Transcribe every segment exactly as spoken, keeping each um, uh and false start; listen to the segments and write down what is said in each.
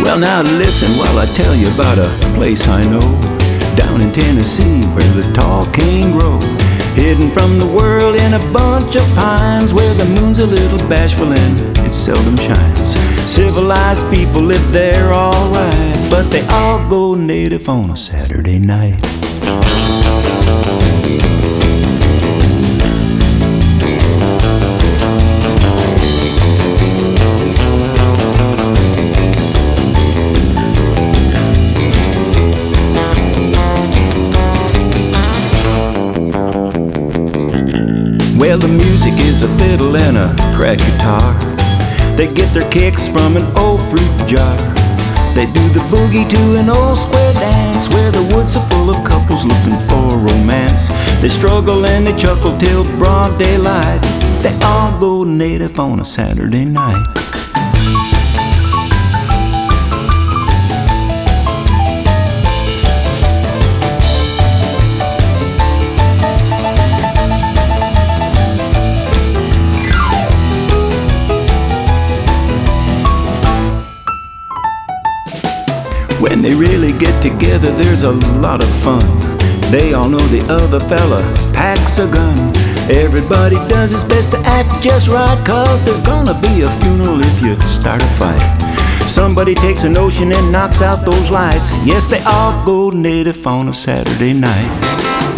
Well, now listen while I tell you about a place I know down in Tennessee where the tall cane grow, hidden from the world in a bunch of pines, where the moon's a little bashful and it seldom shines. Civilized people live there alright, but they all go native on a Saturday night. Well, the music is a fiddle and a crack guitar. They get their kicks from an old fruit jar. They do the boogie to an old square dance, where the woods are full of couples looking for romance. They struggle and they chuckle till broad daylight. They all go native on a Saturday night. When they really get together, there's a lot of fun. They all know the other fella packs a gun. Everybody does his best to act just right, cause there's gonna be a funeral if you start a fight. Somebody takes a notion and knocks out those lights. Yes, they all go native on a Saturday night.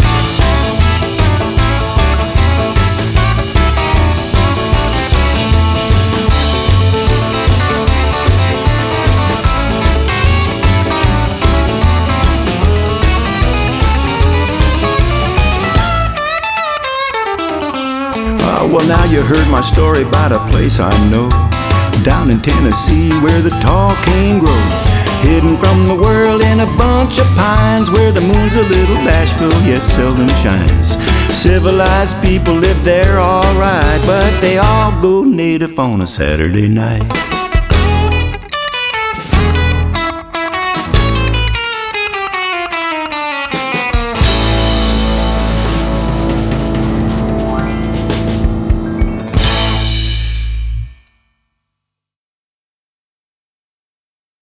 Well, now you heard my story about a place I know down in Tennessee where the tall cane grow, hidden from the world in a bunch of pines, where the moon's a little bashful yet seldom shines. Civilized people live there alright, but they all go native on a Saturday night.